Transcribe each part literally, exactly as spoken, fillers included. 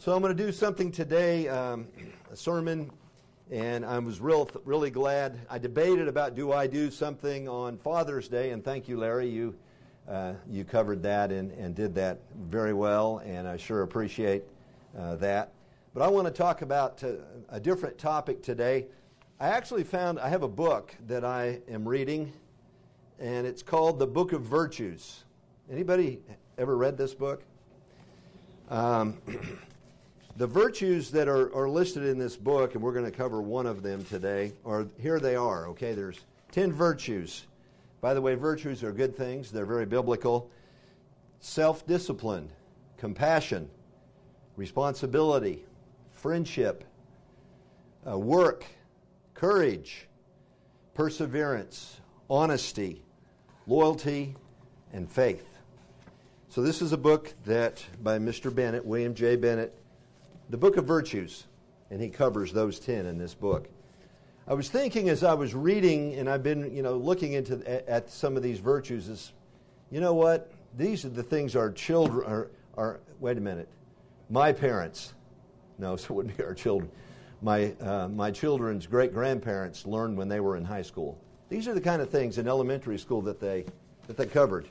So I'm going to do something today, um, a sermon, and I was real, really glad. I debated about do I do something on Father's Day, and thank you, Larry. You uh, you covered that and, and did that very well, and I sure appreciate uh, that. But I want to talk about uh, a different topic today. I actually found, I have a book that I am reading, and it's called The Book of Virtues. Anybody ever read this book? Um, the virtues that are, are listed in this book, and we're going to cover one of them today, or here they are, okay? There's ten virtues. By the way, virtues are good things. They're very biblical. Self-discipline, compassion, responsibility, friendship, uh, work, courage, perseverance, honesty, loyalty, and faith. So this is a book that by Mister Bennett, William J. Bennett, The Book of Virtues, and he covers those ten in this book. I was thinking as I was reading, and I've been, you know, looking into at, at some of these virtues, is, you know what? These are the things our children are. are wait a minute, my parents. No, so it wouldn't be our children. My uh, my children's great grandparents learned when they were in high school. These are the kind of things in elementary school that they that they covered.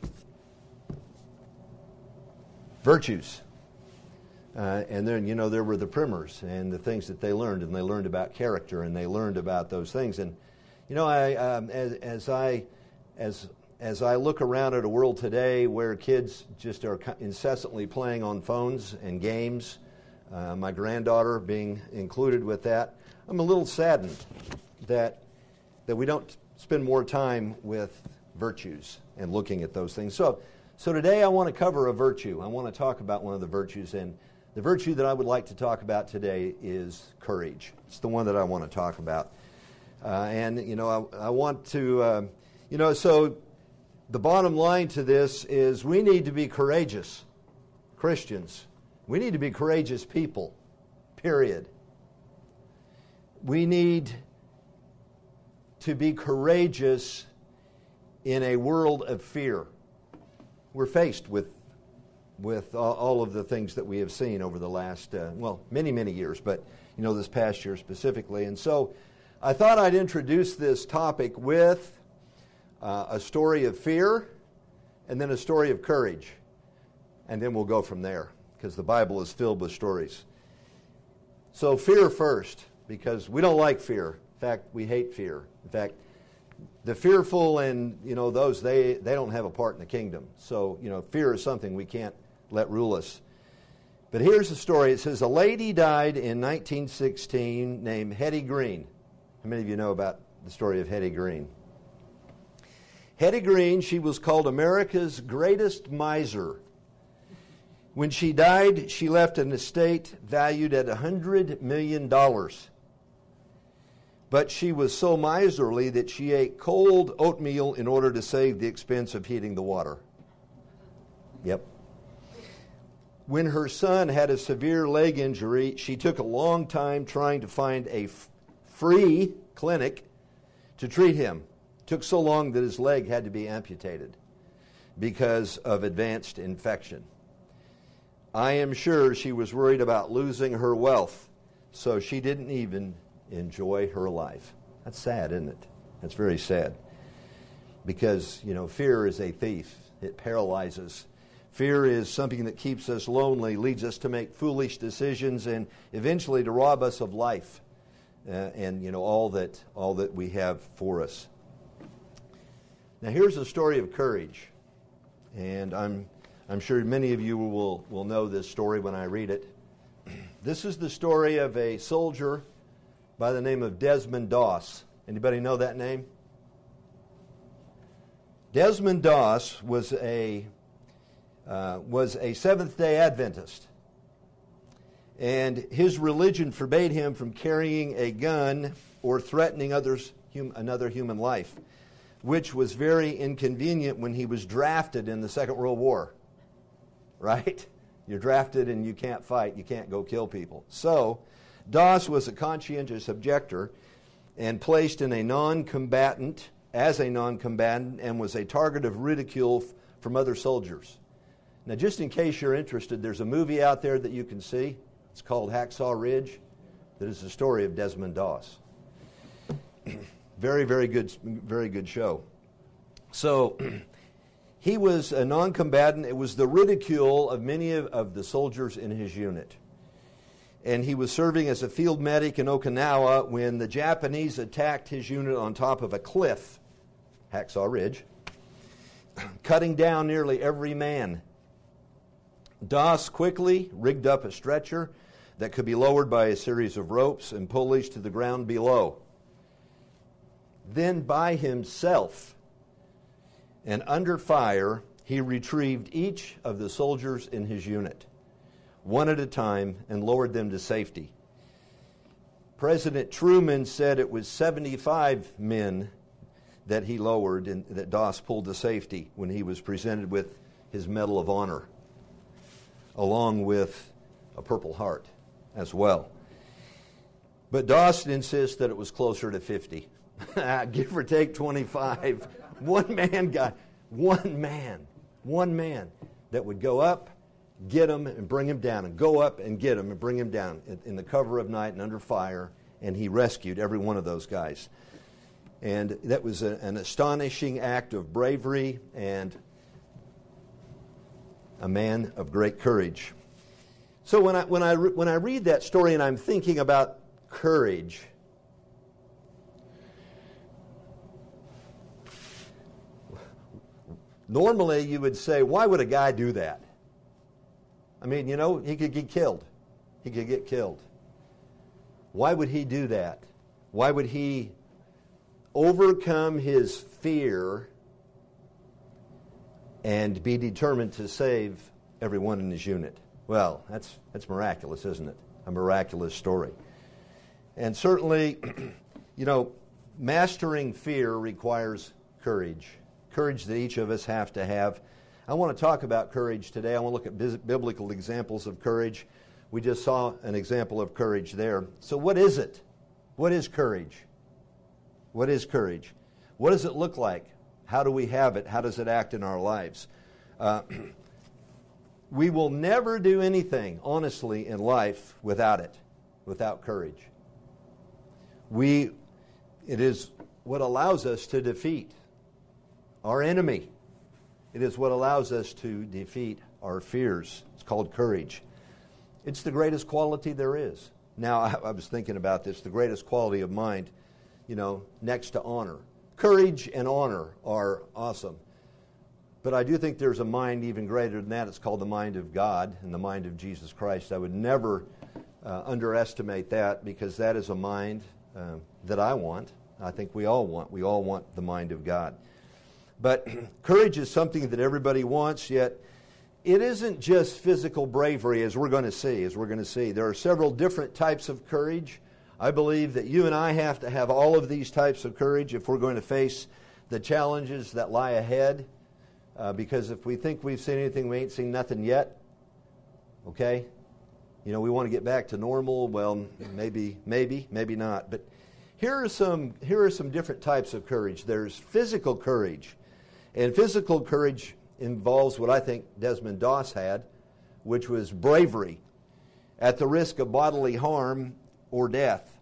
Virtues. Uh, and then, you know, there were the primers and the things that they learned, and they learned about character, and they learned about those things. And, you know, I um, as, as I as as I look around at a world today where kids just are incessantly playing on phones and games, uh, my granddaughter being included with that, I'm a little saddened that that we don't spend more time with virtues and looking at those things. So. So today I want to cover a virtue. I want to talk about one of the virtues, and the virtue that I would like to talk about today is courage. It's the one that I want to talk about. Uh, and, you know, I, I want to, uh, you know, so the bottom line to this is we need to be courageous Christians. We need to be courageous people, period. We need to be courageous in a world of fear. We're faced with with all of the things that we have seen over the last, uh, well, many, many years, but, you know, this past year specifically. And so I thought I'd introduce this topic with uh, a story of fear and then a story of courage. And then we'll go from there, because the Bible is filled with stories. So fear first, because we don't like fear. In fact, we hate fear. In fact, the fearful and, you know, those, they, they don't have a part in the kingdom. So, you know, fear is something we can't let rule us. But here's the story. It says, a lady died in nineteen sixteen named Hetty Green. How many of you know about the story of Hetty Green? Hetty Green, she was called America's greatest miser. When she died, she left an estate valued at one hundred million dollars. But she was so miserly that she ate cold oatmeal in order to save the expense of heating the water. Yep. When her son had a severe leg injury, she took a long time trying to find a f- free clinic to treat him. It took so long that his leg had to be amputated because of advanced infection. I am sure she was worried about losing her wealth, so she didn't even enjoy her life. That's sad, isn't it? That's very sad. Because, you know, fear is a thief. It paralyzes. Fear is something that keeps us lonely, leads us to make foolish decisions, and eventually to rob us of life uh, and, you know, all that all that we have for us. Now, here's a story of courage. And I'm I'm sure many of you will, will know this story when I read it. This is the story of a soldier by the name of Desmond Doss. Anybody know that name? Desmond Doss was a uh, was a Seventh-day Adventist, and his religion forbade him from carrying a gun or threatening others hum, another human life, which was very inconvenient when he was drafted in the Second World War. Right? You're drafted and you can't fight. You can't go kill people. So Doss was a conscientious objector and placed in a non-combatant, as a non-combatant, and was a target of ridicule f- from other soldiers. Now, just in case you're interested, there's a movie out there that you can see. It's called Hacksaw Ridge. That is the story of Desmond Doss. Very, very good, very good show. So he was a non-combatant. It was the ridicule of many of, of the soldiers in his unit. And he was serving as a field medic in Okinawa when the Japanese attacked his unit on top of a cliff, Hacksaw Ridge, cutting down nearly every man. Doss quickly rigged up a stretcher that could be lowered by a series of ropes and pulleys to the ground below. Then by himself and under fire, he retrieved each of the soldiers in his unit, one at a time, and lowered them to safety. President Truman said it was seventy-five men that he lowered and that Doss pulled to safety when he was presented with his Medal of Honor, along with a Purple Heart as well. But Doss insists that it was closer to fifty. Give or take twenty-five. One man got, one man, one man that would go up, get him, and bring him down, and go up and get him and bring him down in, in the cover of night and under fire, and he rescued every one of those guys. And that was a, an astonishing act of bravery and a man of great courage. So when I when I re- when I read that story and I'm thinking about courage, normally you would say, why would a guy do that? I mean, you know, he could get killed. He could get killed. Why would he do that? Why would he overcome his fear and be determined to save everyone in his unit? Well, that's that's miraculous, isn't it? A miraculous story. And certainly, you know, mastering fear requires courage. Courage that each of us have to have. I want to talk about courage today. I want to look at biblical examples of courage. We just saw an example of courage there. So what is it? What is courage? What is courage? What does it look like? How do we have it? How does it act in our lives? Uh, we will never do anything, honestly, in life without it, without courage. We, it is what allows us to defeat our enemy. It is what allows us to defeat our fears. It's called courage. It's the greatest quality there is. Now, I, I was thinking about this, the greatest quality of mind, you know, next to honor. Courage and honor are awesome. But I do think there's a mind even greater than that. It's called the mind of God and the mind of Jesus Christ. I would never uh, underestimate that, because that is a mind uh, that I want. I think we all want. We all want the mind of God. But courage is something that everybody wants, yet it isn't just physical bravery, as we're going to see, as we're going to see. There are several different types of courage. I believe that you and I have to have all of these types of courage if we're going to face the challenges that lie ahead. Uh, because if we think we've seen anything, we ain't seen nothing yet. Okay? You know, we want to get back to normal. Well, maybe, maybe, maybe not. But here are some here are some different types of courage. There's physical courage. And physical courage involves what I think Desmond Doss had, which was bravery at the risk of bodily harm or death.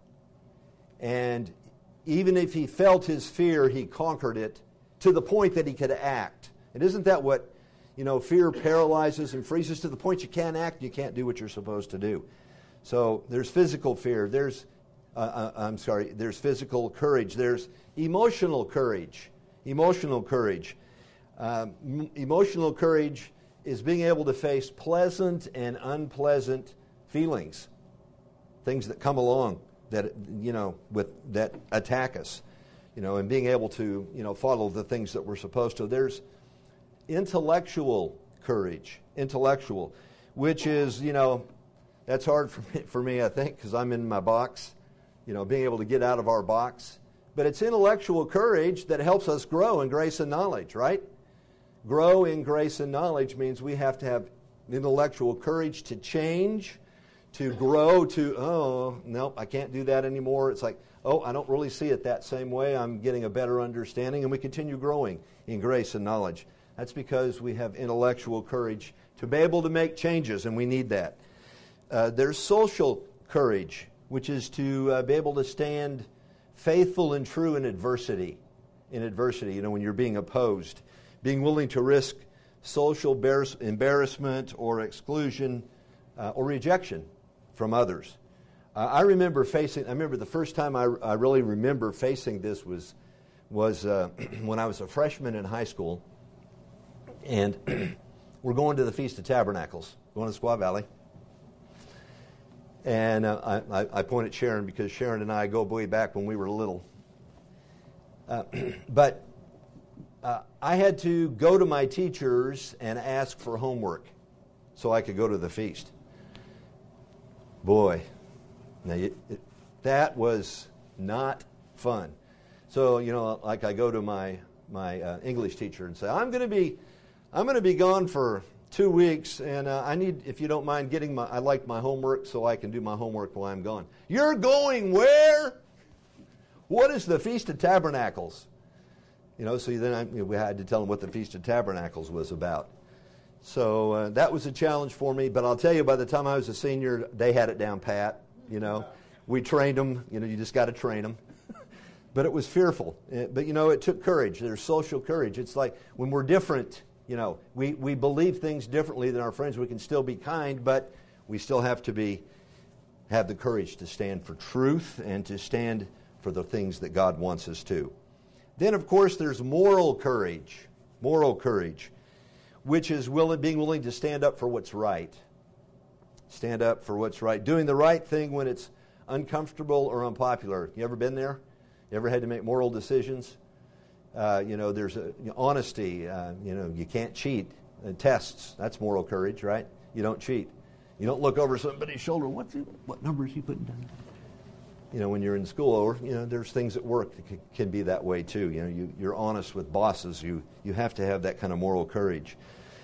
And even if he felt his fear, he conquered it to the point that he could act. And isn't that what, you know, fear paralyzes and freezes to the point you can't act, you can't do what you're supposed to do. So there's physical fear. There's, uh, uh, I'm sorry, there's physical courage. There's emotional courage. Emotional courage. Um, m- emotional courage is being able to face pleasant and unpleasant feelings, things that come along that, you know, with that attack us, you know, and being able to, you know, follow the things that we're supposed to. There's intellectual courage, intellectual, which is, you know, that's hard for me, for me I think, because I'm in my box, you know, being able to get out of our box. But it's intellectual courage that helps us grow in grace and knowledge, right? Grow in grace and knowledge means we have to have intellectual courage to change, to grow, to, oh, no, I can't do that anymore. It's like, oh, I don't really see it that same way. I'm getting a better understanding, and we continue growing in grace and knowledge. That's because we have intellectual courage to be able to make changes, and we need that. uh, there's social courage, which is to uh, be able to stand faithful and true in adversity. In adversity, you know, when you're being opposed, being willing to risk social embarrassment or exclusion uh, or rejection from others. Uh, I remember facing, I remember the first time I, I really remember facing this was, was uh, when I was a freshman in high school, and we're going to the Feast of Tabernacles, going to Squaw Valley. And uh, I, I point at Sharon because Sharon and I go way back when we were little. Uh, but uh, I had to go to my teachers and ask for homework so I could go to the feast. Boy, now it, it, that was not fun. So, you know, like I go to my my uh, English teacher and say, I'm going to be I'm going to be gone for two weeks, and uh, I need, if you don't mind, getting my, I like my homework so I can do my homework while I'm gone. You're going where? What is the Feast of Tabernacles? You know, so then I, you know, we had to tell them what the Feast of Tabernacles was about. So uh, that was a challenge for me, but I'll tell you, by the time I was a senior, they had it down pat, you know. We trained them, you know, you just got to train them. But it was fearful. But, you know, it took courage. There's social courage. It's like when we're different, you know, we, we believe things differently than our friends. We can still be kind, but we still have to be have the courage to stand for truth and to stand for the things that God wants us to. Then, of course, there's moral courage. Moral courage, which is willing, being willing to stand up for what's right. Stand up for what's right. Doing the right thing when it's uncomfortable or unpopular. You ever been there? You ever had to make moral decisions? Uh, you know, there's a, you know, honesty. Uh, you know, you can't cheat. Uh, tests, that's moral courage, right? You don't cheat. You don't look over somebody's shoulder. What's he, what number is he putting down? You know, when you're in school, or you know, there's things at work that c- can be that way too. You know, you, you're honest with bosses. You you have to have that kind of moral courage.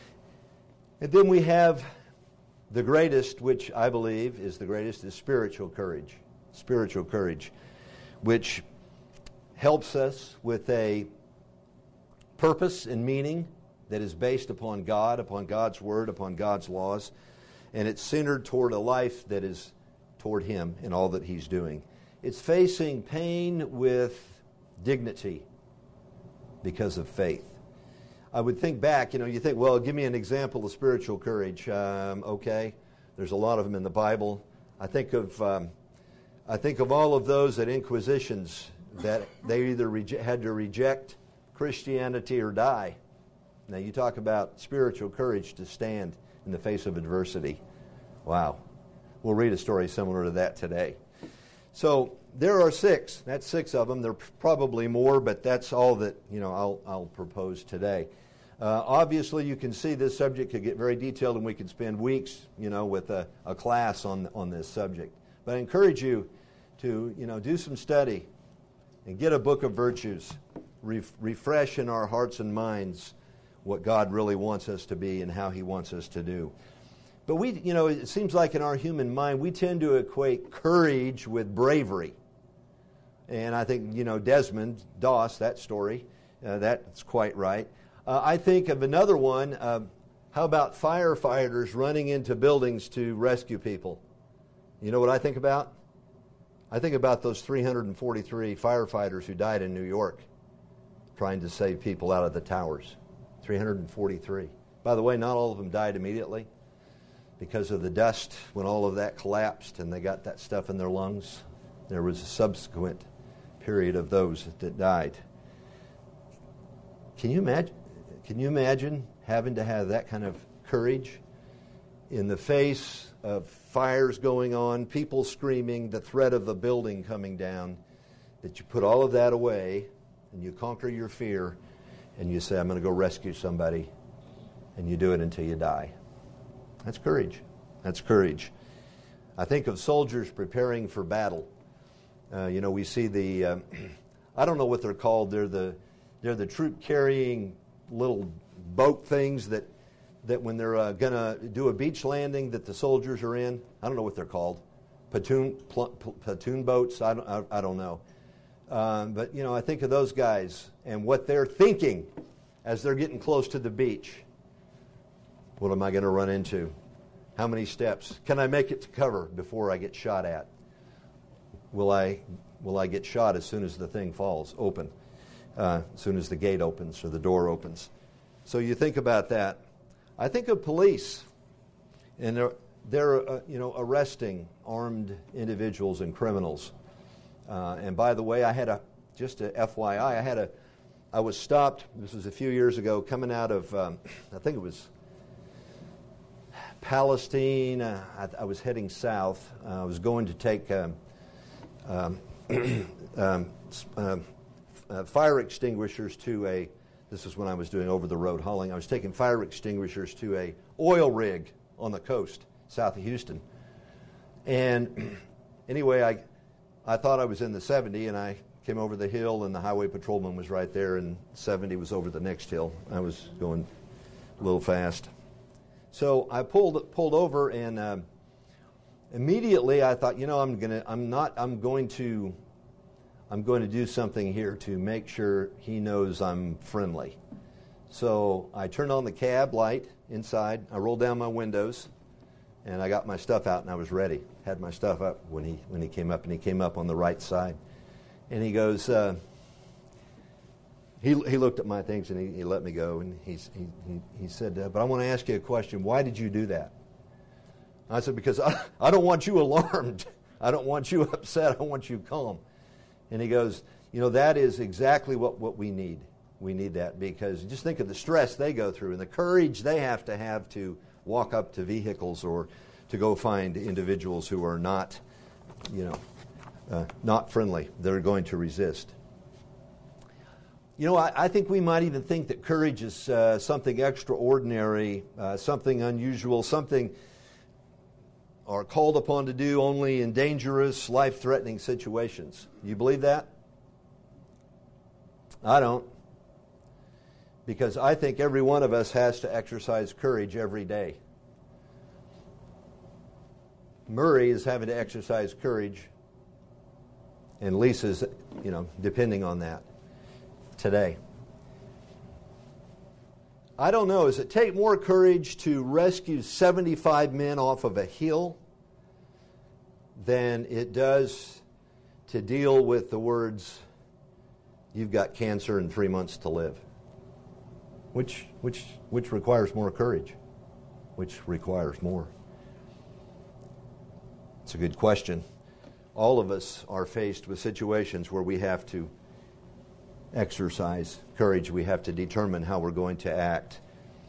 And then we have the greatest, which I believe is the greatest, is spiritual courage. Spiritual courage, which helps us with a purpose and meaning that is based upon God, upon God's Word, upon God's laws, and it's centered toward a life that is toward Him in all that He's doing. It's facing pain with dignity because of faith. I would think back, you know, you think, well, give me an example of spiritual courage. Um, okay, there's a lot of them in the Bible. I think of, um, I think of all of those at Inquisitions that they either reje- had to reject Christianity or die. Now you talk about spiritual courage to stand in the face of adversity. Wow. We'll read a story similar to that today. So there are six. That's six of them. There are probably more, but that's all that, you know, I'll, I'll propose today. Uh, obviously, you can see this subject could get very detailed, and we could spend weeks, you know, with a, a class on on this subject. But I encourage you to, you know, do some study and get a book of virtues. Re- refresh in our hearts and minds what God really wants us to be and how He wants us to do. But we, you know, it seems like in our human mind, we tend to equate courage with bravery. And I think, you know, Desmond Doss, that story, uh, that's quite right. Uh, I think of another one. Uh, how about firefighters running into buildings to rescue people? You know what I think about? I think about those three hundred forty-three firefighters who died in New York trying to save people out of the towers. three hundred forty-three. By the way, not all of them died immediately because of the dust when all of that collapsed and they got that stuff in their lungs. There was a subsequent period of those that died. Can you imagine? Can you imagine having to have that kind of courage in the face of fires going on, people screaming, the threat of the building coming down, that you put all of that away and you conquer your fear and you say, I'm going to go rescue somebody, and you do it until you die. That's courage. That's courage. I think of soldiers preparing for battle. Uh, you know, we see the, uh, I don't know what they're called. They're the, they're the troop-carrying little boat things that, that when they're uh, going to do a beach landing that the soldiers are in. I don't know what they're called. Platoon, pl- platoon boats. I don't, I, I don't know. Um, but, you know, I think of those guys and what they're thinking as they're getting close to the beach. What am I going to run into? How many steps? Can I make it to cover before I get shot at? Will I will I get shot as soon as the thing falls open, uh, as soon as the gate opens or the door opens? So you think about that. I think of police, and they're, they're uh, you know, arresting armed individuals and criminals. Uh, and by the way, I had a, just a F Y I, I had a, I was stopped, this was a few years ago, coming out of, um, I think it was Palestine. Uh, I, I was heading south. Uh, I was going to take um, um, um, uh, uh, fire extinguishers to a, this is when I was doing over-the-road hauling. I was taking fire extinguishers to a oil rig on the coast, south of Houston. And anyway, I I thought I was in the seventy, and I came over the hill, and the highway patrolman was right there, and seventy was over the next hill. I was going a little fast. So I pulled pulled over, and uh, immediately I thought, you know, I'm gonna, I'm not, I'm going to, I'm going to do something here to make sure he knows I'm friendly. So I turned on the cab light inside. I rolled down my windows, and I got my stuff out, and I was ready. Had my stuff up when he when he came up, and he came up on the right side, and he goes. Uh, he he looked at my things, and he, he let me go, and he's, he he he said, uh, "But I want to ask you a question. Why did you do that?" I said, "Because I, I don't want you alarmed. I don't want you upset. I want you calm." And he goes, "You know, that is exactly what, what we need. We need that, because just think of the stress they go through and the courage they have to have to walk up to vehicles or to go find individuals who are not, you know, uh, not friendly. They're going to resist." You know, I, I think we might even think that courage is uh, something extraordinary, uh, something unusual, something are called upon to do only in dangerous, life-threatening situations. You believe that? I don't. Because I think every one of us has to exercise courage every day. Murray is having to exercise courage, and Lisa's, you know, depending on that today. I don't know, does it take more courage to rescue seventy-five men off of a hill than it does to deal with the words, "You've got cancer and three months to live"? Which, which, which requires more courage? Which requires more? It's a good question. All of us are faced with situations where we have to exercise courage. We have to determine how we're going to act.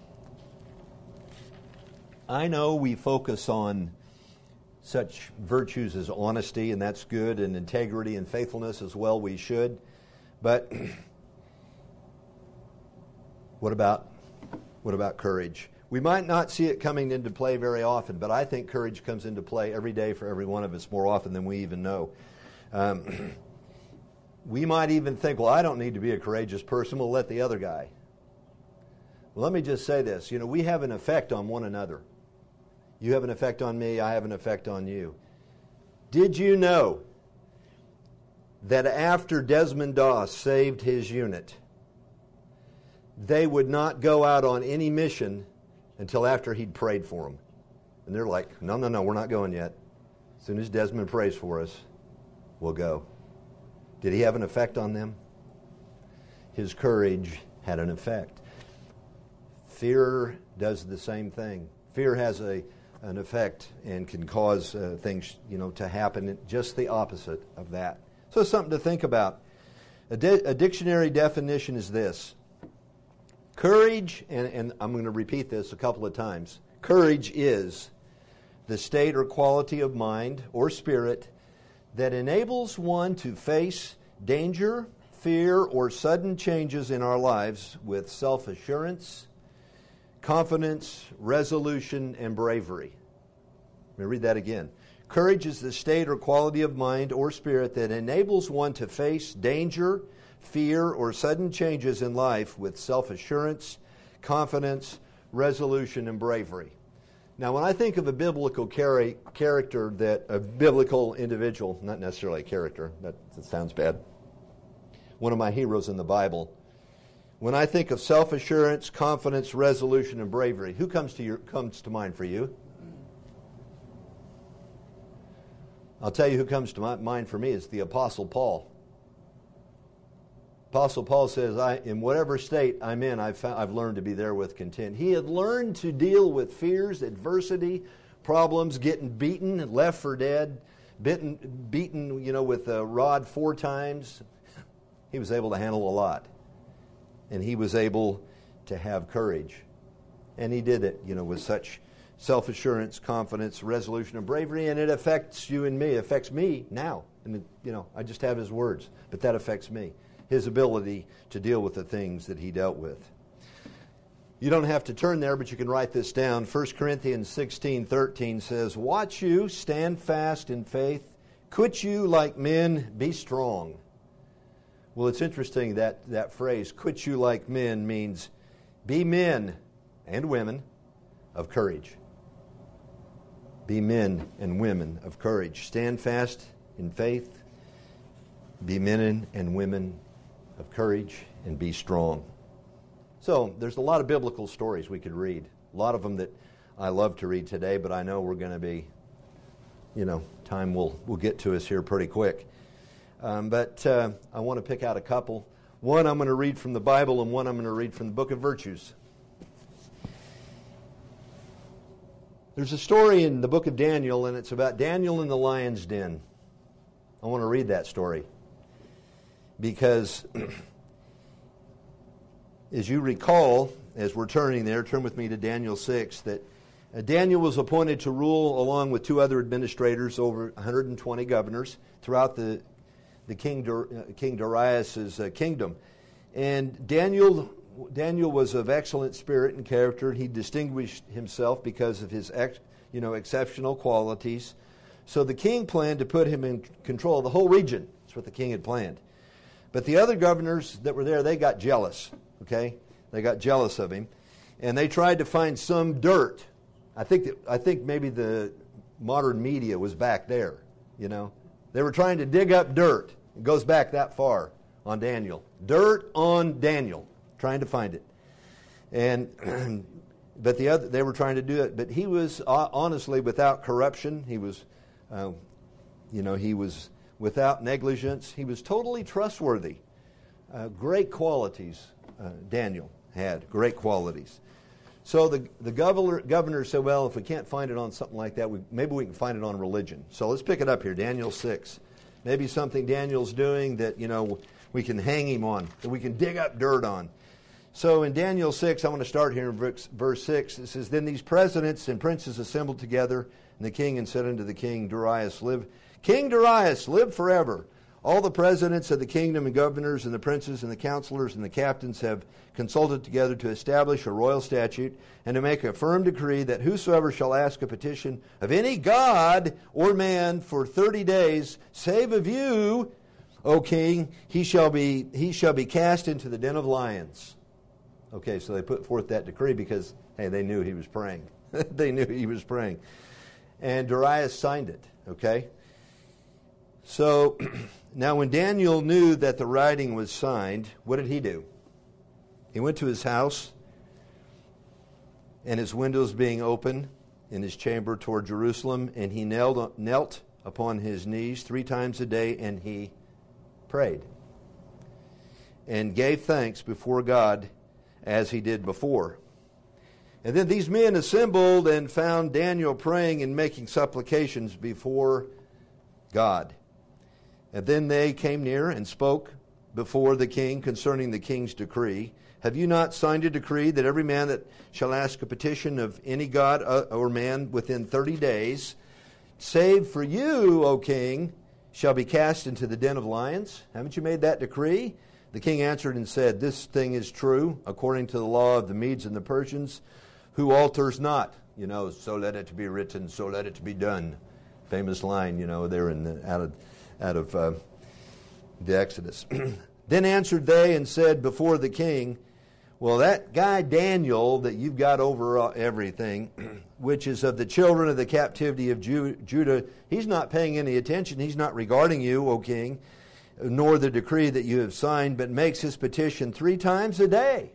I know we focus on such virtues as honesty, and that's good, and integrity and faithfulness as well, we should. But what about what about courage? We might not see it coming into play very often, but I think courage comes into play every day for every one of us, more often than we even know. Um, we might even think, well, I don't need to be a courageous person, we'll let the other guy. Well, let me just say this. You know, we have an effect on one another. You have an effect on me, I have an effect on you. Did you know that after Desmond Doss saved his unit, they would not go out on any mission until after he'd prayed for them? And they're like, no, no, no, we're not going yet. As soon as Desmond prays for us, we'll go. Did he have an effect on them? His courage had an effect. Fear does the same thing. Fear has a an effect and can cause uh, things, you know, to happen just the opposite of that. So it's something to think about. A, di- a dictionary definition is this. Courage, and, and I'm going to repeat this a couple of times. Courage is the state or quality of mind or spirit that enables one to face danger, fear, or sudden changes in our lives with self-assurance, confidence, resolution, and bravery. Let me read that again. Courage is the state or quality of mind or spirit that enables one to face danger, fear, or sudden changes in life with self-assurance, confidence, resolution, and bravery. Now, when I think of a biblical char- character, that a biblical individual, not necessarily a character, that, that sounds bad, one of my heroes in the Bible, when I think of self-assurance, confidence, resolution, and bravery, who comes to your comes to mind for you? I'll tell you who comes to my mind for me is the Apostle Paul. Apostle Paul says, I, in whatever state I'm in, I've, found, I've learned to be there with content. He had learned to deal with fears, adversity, problems, getting beaten, left for dead, bitten, beaten, you know, with a rod four times. He was able to handle a lot. And he was able to have courage. And he did it, you know, with such self-assurance, confidence, resolution, and bravery. And it affects you and me. It affects me now. And, you know, I just have his words. But that affects me. His ability to deal with the things that he dealt with. You don't have to turn there, but you can write this down. First Corinthians sixteen thirteen says, "Watch you, stand fast in faith. Quit you like men, be strong." Well, it's interesting that that phrase, "quit you like men," means be men and women of courage. Be men and women of courage. Stand fast in faith. Be men and women of courage, and be strong. So there's a lot of biblical stories we could read. A lot of them that I love to read today, but I know we're going to be, you know, time will will get to us here pretty quick. Um, but uh, I want to pick out a couple. One I'm going to read from the Bible, and one I'm going to read from the Book of Virtues. There's a story in the book of Daniel, and it's about Daniel in the lion's den. I want to read that story. Because, as you recall, as we're turning there, turn with me to Daniel six, that uh, Daniel was appointed to rule along with two other administrators over one hundred twenty governors throughout the, the King, Dar- uh, King Darius' uh, kingdom. And Daniel, Daniel was of excellent spirit and character. He distinguished himself because of his ex, you know, exceptional qualities. So the king planned to put him in control of the whole region. That's what the king had planned. But the other governors that were there, they got jealous, okay? They got jealous of him. And they tried to find some dirt. I think that, I think maybe the modern media was back there, you know? They were trying to dig up dirt. It goes back that far on Daniel. Dirt on Daniel, trying to find it. And but the other, they were trying to do it. But he was uh, honestly without corruption. He was, uh, you know, he was without negligence. He was totally trustworthy. Uh, great qualities uh, Daniel had, great qualities. So the the governor, governor said, well, if we can't find it on something like that, we, maybe we can find it on religion. So let's pick it up here, Daniel six. Maybe something Daniel's doing that, you know, we can hang him on, that we can dig up dirt on. So in Daniel six, I want to start here in verse, verse six. It says, "Then these presidents and princes assembled together, and the king and said unto the king Darius, live King Darius, live forever. All the presidents of the kingdom and governors and the princes and the counselors and the captains have consulted together to establish a royal statute and to make a firm decree that whosoever shall ask a petition of any god or man for thirty days, save of you, O king, he shall be he shall be cast into the den of lions." Okay, so they put forth that decree because, hey, they knew he was praying. They knew he was praying. And Darius signed it, okay? So, now when Daniel knew that the writing was signed, what did he do? He went to his house, and his windows being open in his chamber toward Jerusalem, and he knelt, knelt upon his knees three times a day, and he prayed and gave thanks before God as he did before. And then these men assembled and found Daniel praying and making supplications before God. And then they came near and spoke before the king concerning the king's decree. "Have you not signed a decree that every man that shall ask a petition of any god or man within thirty days, save for you, O king, shall be cast into the den of lions? Haven't you made that decree?" The king answered and said, "This thing is true, according to the law of the Medes and the Persians, who alters not." You know, "So let it be written, so let it be done." Famous line, you know, there in the, out of, out of uh, the Exodus. "Then answered they and said before the king, well, that guy Daniel that you've got over everything, which is of the children of the captivity of Ju- Judah, he's not paying any attention. He's not regarding you, O king, nor the decree that you have signed, but makes his petition three times a day."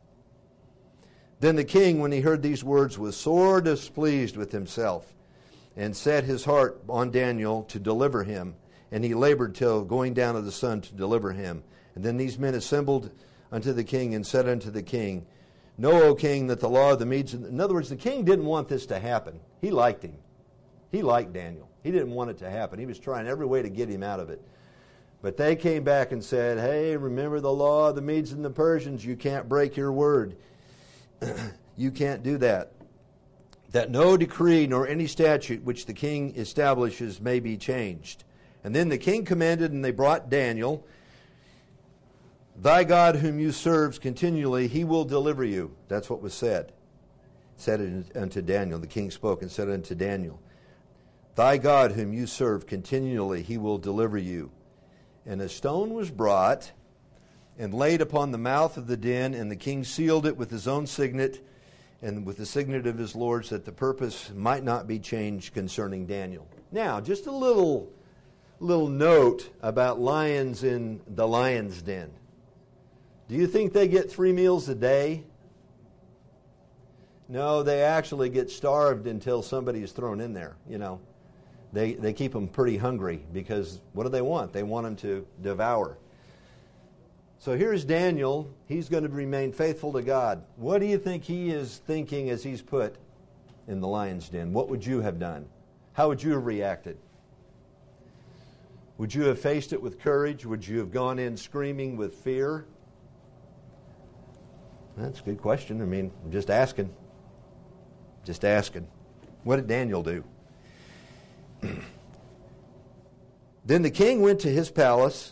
Then the king, when he heard these words, was sore displeased with himself, and set his heart on Daniel to deliver him. And he labored till going down of the sun to deliver him. And then these men assembled unto the king and said unto the king, Know, O king, that the law of the Medes... In other words, the king didn't want this to happen. He liked him. He liked Daniel. He didn't want it to happen. He was trying every way to get him out of it. But they came back and said, Hey, remember the law of the Medes and the Persians. You can't break your word. You can't do that. That no decree nor any statute which the king establishes may be changed. And then the king commanded, and they brought Daniel. Thy God whom you serve continually, he will deliver you. That's what was said. Said unto Daniel. The king spoke and said unto Daniel, Thy God whom you serve continually, he will deliver you. And a stone was brought and laid upon the mouth of the den, and the king sealed it with his own signet and with the signet of his lords, that the purpose might not be changed concerning Daniel. Now, just a little, little note about lions in the lion's den. Do you think they get three meals a day? No, they actually get starved until somebody is thrown in there, you know. They, they keep them pretty hungry because what do they want? They want them to devour. So here's Daniel. He's going to remain faithful to God. What do you think he is thinking as he's put in the lion's den? What would you have done? How would you have reacted? Would you have faced it with courage? Would you have gone in screaming with fear? That's a good question. I mean, I'm just asking. Just asking. What did Daniel do? Then the king went to his palace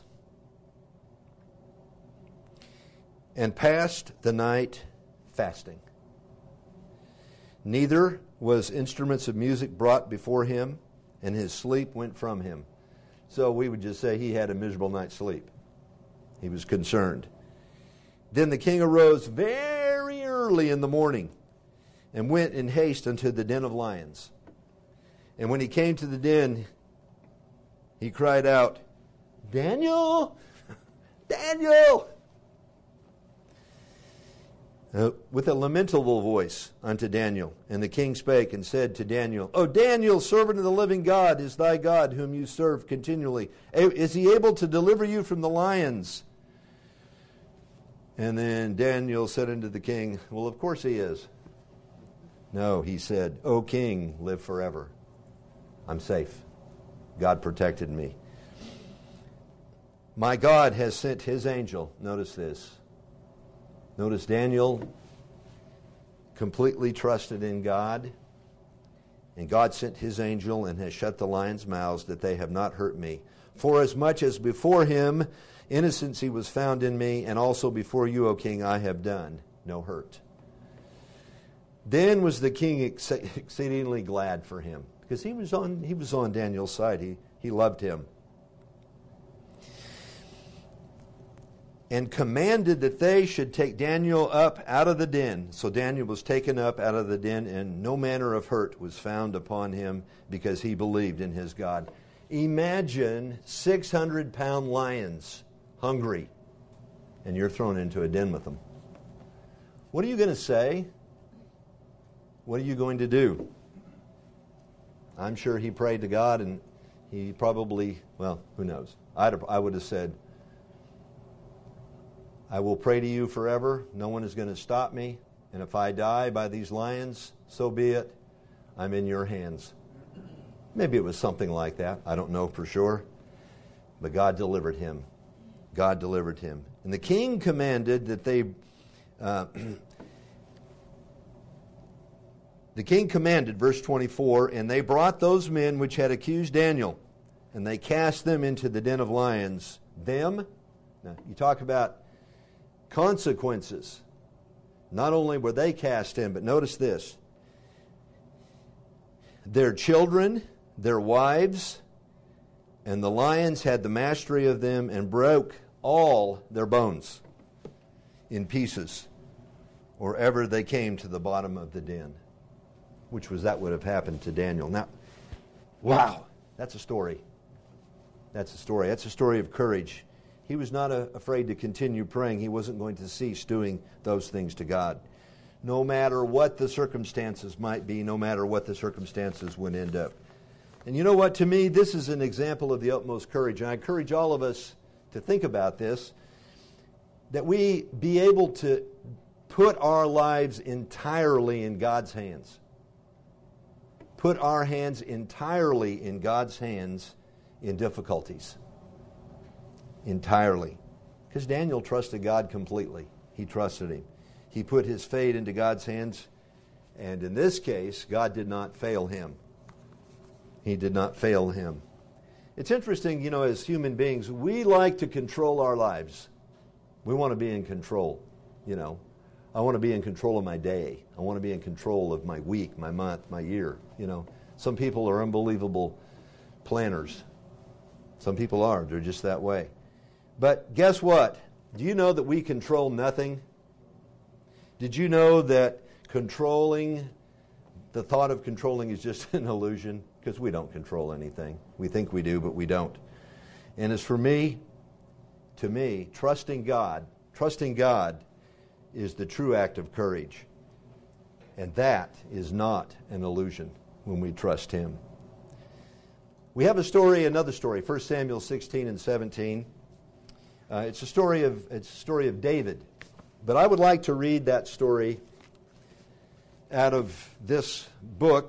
and passed the night fasting. Neither was instruments of music brought before him, and his sleep went from him. So we would just say he had a miserable night's sleep. He was concerned. Then the king arose very early in the morning and went in haste unto the den of lions. And when he came to the den, he cried out, Daniel! Daniel! Uh, with a lamentable voice unto Daniel. And the king spake and said to Daniel, O Daniel, servant of the living God, is thy God whom you serve continually. Is he able to deliver you from the lions? And then Daniel said unto the king, Well, of course he is. No, he said, O king, live forever. I'm safe. God protected me. My God has sent his angel. Notice this. Notice Daniel completely trusted in God. And God sent his angel and has shut the lions' mouths that they have not hurt me. For as much as before him innocency was found in me, and also before you, O king, I have done no hurt. Then was the king ex- exceedingly glad for him, because he was on he was on Daniel's side. He he loved him. And commanded that they should take Daniel up out of the den. So Daniel was taken up out of the den, and no manner of hurt was found upon him, because he believed in his God. Imagine six hundred pound lions, hungry, and you're thrown into a den with them. What are you going to say? What are you going to do? I'm sure he prayed to God, and he probably, well, who knows? I'd have, I would have said, I will pray to you forever. No one is going to stop me. And if I die by these lions, so be it. I'm in your hands. Maybe it was something like that. I don't know for sure. But God delivered him. God delivered him. And the king commanded that they... Uh, the king commanded, verse twenty-four, and they brought those men which had accused Daniel, and they cast them into the den of lions. Them? Now, you talk about consequences. Not only were they cast in, but notice this. Their children, their wives, and the lions had the mastery of them and broke all their bones in pieces, or ever they came to the bottom of the den. Which was that would have happened to Daniel. Now, wow, that's a story. That's a story. That's a story of courage. He was not a, afraid to continue praying. He wasn't going to cease doing those things to God. No matter what the circumstances might be, no matter what the circumstances would end up And you know what? To me, this is an example of the utmost courage. And I encourage all of us to think about this, that we be able to put our lives entirely in God's hands. Put our hands entirely in God's hands in difficulties. Entirely. Because Daniel trusted God completely. He trusted Him. He put his fate into God's hands, and in this case, God did not fail him. He did not fail him. It's interesting, you know, as human beings, we like to control our lives. We want to be in control, you know. I want to be in control of my day. I want to be in control of my week, my month, my year, you know. Some people are unbelievable planners. Some people are. They're just that way. But guess what? Do you know that we control nothing? Did you know that controlling, the thought of controlling is just an illusion? Because we don't control anything. We think we do, but we don't. And as for me, to me, trusting God, trusting God is the true act of courage. And that is not an illusion when we trust Him. We have a story, another story, First Samuel sixteen and seventeen. Uh, it's a story of it's a story of David. But I would like to read that story out of this book,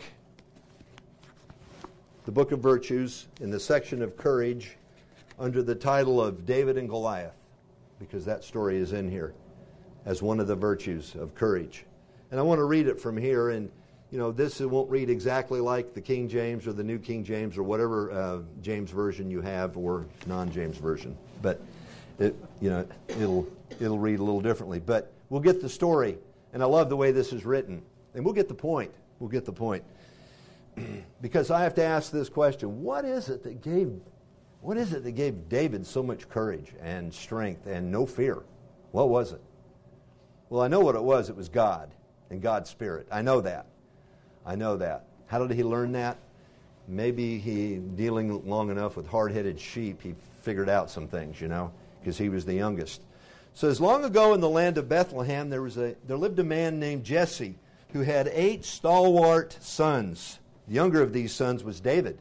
the Book of Virtues, in the section of courage, under the title of David and Goliath, because that story is in here as one of the virtues of courage. And I want to read it from here, and you know, this it won't read exactly like the King James or the New King James or whatever uh, James version you have, or non-James version, but it, you know, it'll it'll read a little differently. But we'll get the story, and I love the way this is written, and we'll get the point. We'll get the point. Because I have to ask this question: What is it that gave, what is it that gave David so much courage and strength and no fear? What was it? Well, I know what it was. It was God and God's Spirit. I know that. I know that. How did he learn that? Maybe he, dealing long enough with hard-headed sheep, he figured out some things, you know, because he was the youngest. So as long ago in the land of Bethlehem, there was a there lived a man named Jesse who had eight stalwart sons. The younger of these sons was David.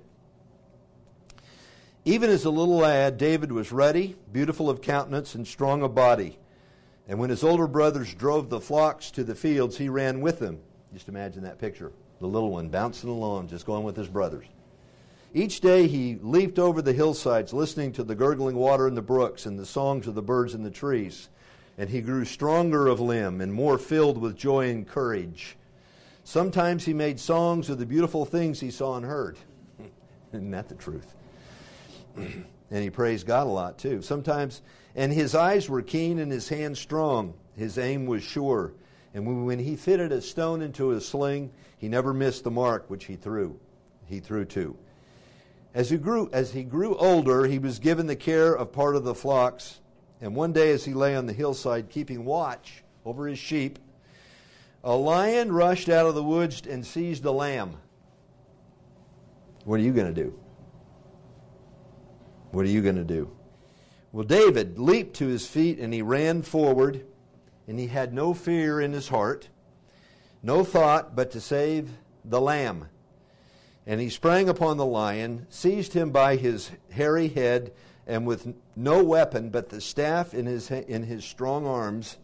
Even as a little lad, David was ruddy, beautiful of countenance, and strong of body. And when his older brothers drove the flocks to the fields, he ran with them. Just imagine that picture. The little one bouncing along, just going with his brothers. Each day he leaped over the hillsides, listening to the gurgling water in the brooks and the songs of the birds in the trees. And he grew stronger of limb and more filled with joy and courage. Sometimes he made songs of the beautiful things he saw and heard. Isn't that the truth? And he praised God a lot too. Sometimes, and his eyes were keen and his hands strong. His aim was sure. And when he fitted a stone into a sling, he never missed the mark which he threw. He threw to. As he grew, as he grew older, he was given the care of part of the flocks. And one day, as he lay on the hillside keeping watch over his sheep, a lion rushed out of the woods and seized a lamb. What are you going to do? What are you going to do? Well, David leaped to his feet and he ran forward, and he had no fear in his heart, no thought but to save the lamb. And he sprang upon the lion, seized him by his hairy head, and with no weapon but the staff in his in his strong arms,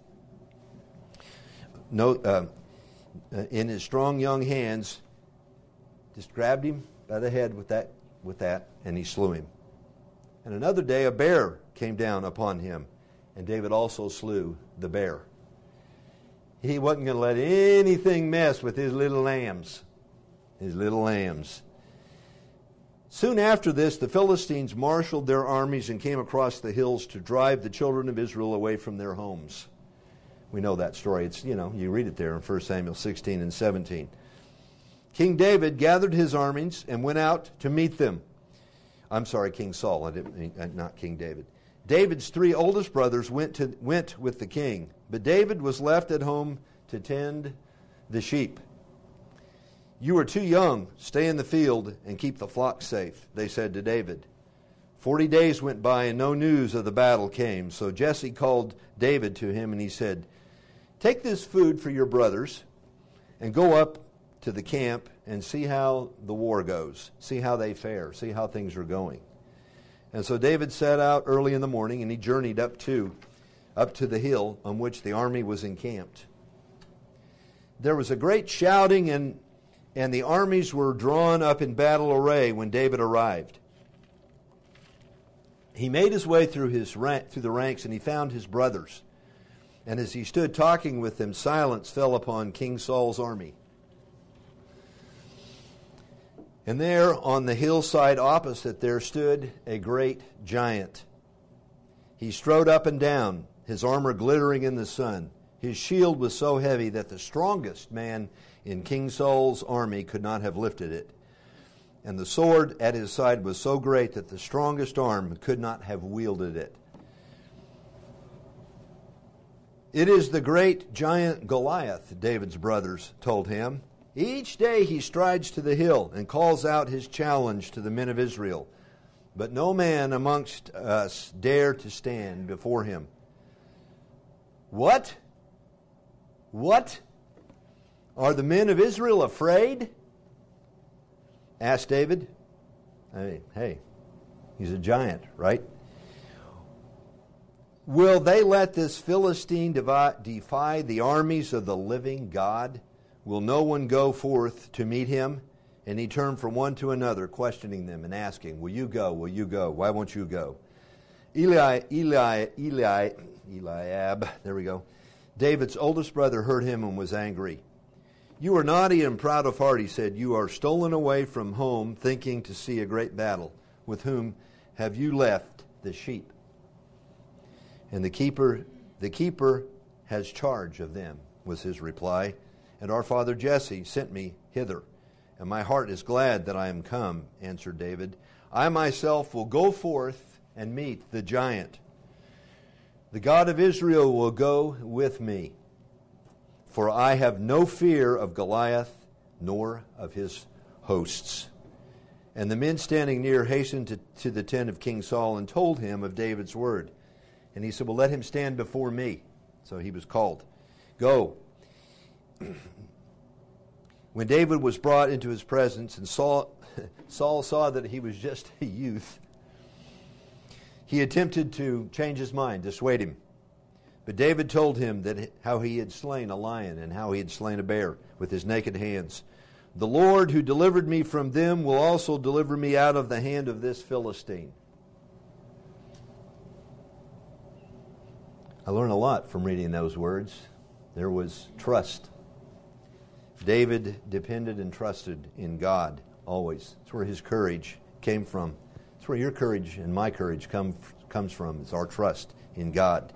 no, uh, in his strong young hands, just grabbed him by the head with that, with that, and he slew him. And another day a bear came down upon him, and David also slew the bear. He wasn't going to let anything mess with his little lambs. His little lambs. Soon after this, the Philistines marshaled their armies and came across the hills to drive the children of Israel away from their homes. We know that story. It's, you know, you read it there in First Samuel sixteen and seventeen. King David gathered his armies and went out to meet them. I'm sorry, King Saul, I didn't, not King David. David's three oldest brothers went to went with the king, but David was left at home to tend the sheep. You are too young. Stay in the field and keep the flock safe, they said to David. Forty days went by and no news of the battle came. So Jesse called David to him and he said, take this food for your brothers and go up to the camp and see how the war goes, see how they fare, see how things are going. And so David set out early in the morning, and he journeyed up to, up to the hill on which the army was encamped. There was a great shouting, and, and the armies were drawn up in battle array when David arrived. He made his way through, his rank, through the ranks, and he found his brothers. And as he stood talking with them, silence fell upon King Saul's army. And there on the hillside opposite there stood a great giant. He strode up and down, his armor glittering in the sun. His shield was so heavy that the strongest man in King Saul's army could not have lifted it. And the sword at his side was so great that the strongest arm could not have wielded it. It is the great giant Goliath, David's brothers told him. Each day he strides to the hill and calls out his challenge to the men of Israel. But no man amongst us dare to stand before him. What? What? Are the men of Israel afraid? Asked David. I mean, hey, he's a giant, right? Will they let this Philistine defy the armies of the living God? Will no one go forth to meet him? And he turned from one to another, questioning them and asking, will you go? Will you go? Why won't you go? Eli, Eli, Eli, Eliab, there we go. David's oldest brother heard him and was angry. You are naughty and proud of heart, he said. You are stolen away from home, thinking to see a great battle. With whom have you left the sheep? And the keeper, the keeper has charge of them, was his reply. And our father Jesse sent me hither. And my heart is glad that I am come, answered David. I myself will go forth and meet the giant. The God of Israel will go with me. For I have no fear of Goliath, nor of his hosts. And the men standing near hastened to, to the tent of King Saul and told him of David's word. And he said, well, let him stand before me. So he was called. Go. When David was brought into his presence and Saul, Saul saw that he was just a youth, he attempted to change his mind, dissuade him. But David told him that how he had slain a lion and how he had slain a bear with his naked hands. The Lord who delivered me from them will also deliver me out of the hand of this Philistine. I learned a lot from reading those words. There was trust. David depended and trusted in God always. That's where his courage came from. That's where your courage and my courage come, comes from. It's our trust in God.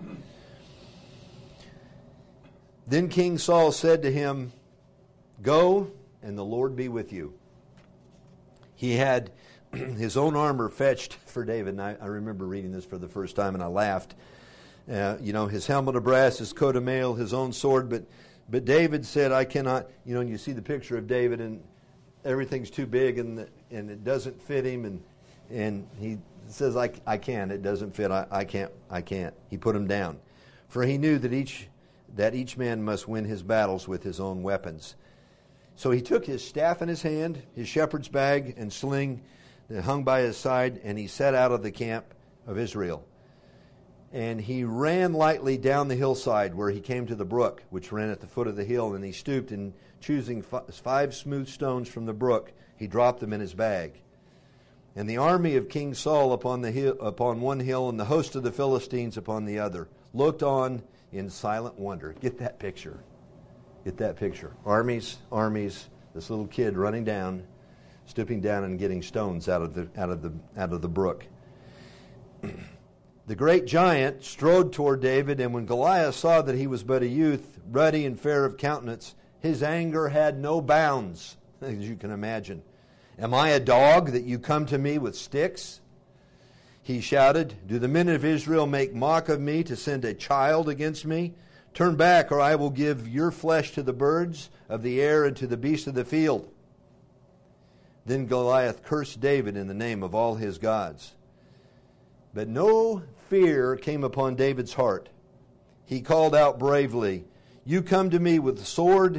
Then King Saul said to him, go, and the Lord be with you. He had his own armor fetched for David, and I, I remember reading this for the first time, and I laughed. Uh, you know, his helmet of brass, his coat of mail, his own sword, but but David said, I cannot, you know, and you see the picture of David, and everything's too big, and the, and it doesn't fit him, and and he says, I, I can't, it doesn't fit, I, I can't, I can't. He put him down. For he knew that each that each man must win his battles with his own weapons. So he took his staff in his hand, his shepherd's bag and sling that hung by his side, and he set out of the camp of Israel. And he ran lightly down the hillside where he came to the brook, which ran at the foot of the hill, and he stooped, and choosing five smooth stones from the brook, he dropped them in his bag. And the army of King Saul upon the hill, upon one hill, and the host of the Philistines upon the other, looked on in silent wonder. Get that picture. Get that picture. Armies, armies, this little kid running down, stooping down and getting stones out of the out of the out of the brook. The great giant strode toward David, and when Goliath saw that he was but a youth, ruddy and fair of countenance, his anger had no bounds, as you can imagine. Am I a dog that you come to me with sticks? He shouted, do the men of Israel make mock of me to send a child against me? Turn back, or I will give your flesh to the birds of the air and to the beasts of the field. Then Goliath cursed David in the name of all his gods. But no fear came upon David's heart. He called out bravely, you come to me with sword